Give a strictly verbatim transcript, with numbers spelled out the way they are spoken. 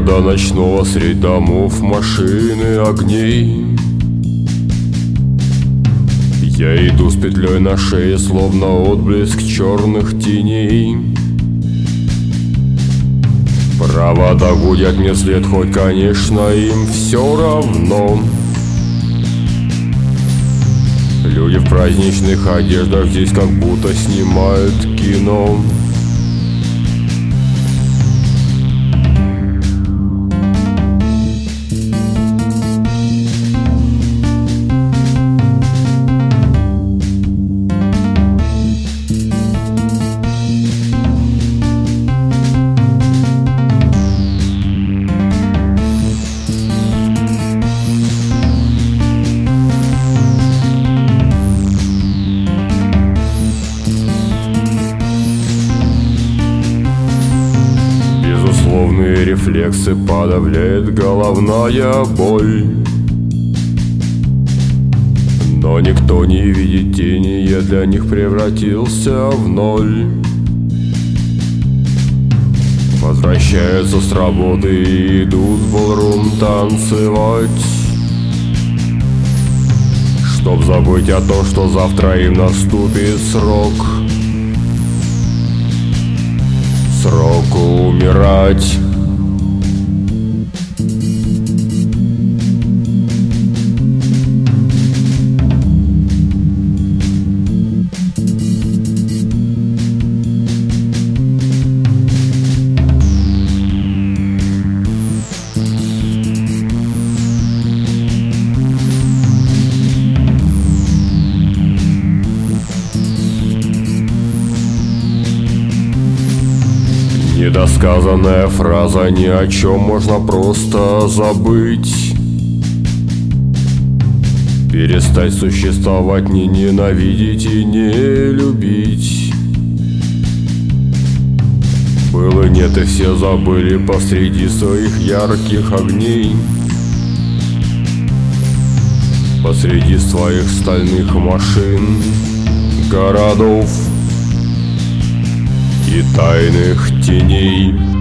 города ночного, средь домов, машины, огней. Я иду с петлей на шее, словно отблеск черных теней. Провода гудят мне след, хоть, конечно, им все равно. Люди в праздничных одеждах здесь как будто снимают кино. Безусловные рефлексы подавляет головная боль. Но никто не видит тени, я для них превратился в ноль. Возвращаются с работы и идут в балрум танцевать, чтоб забыть о том, что завтра им наступит срок. Срок умирать. Недосказанная фраза, ни о чем можно просто забыть. Перестать существовать, не ненавидеть и не любить. Было нет и все забыли посреди своих ярких огней, посреди своих стальных машин, городов и тайных теней.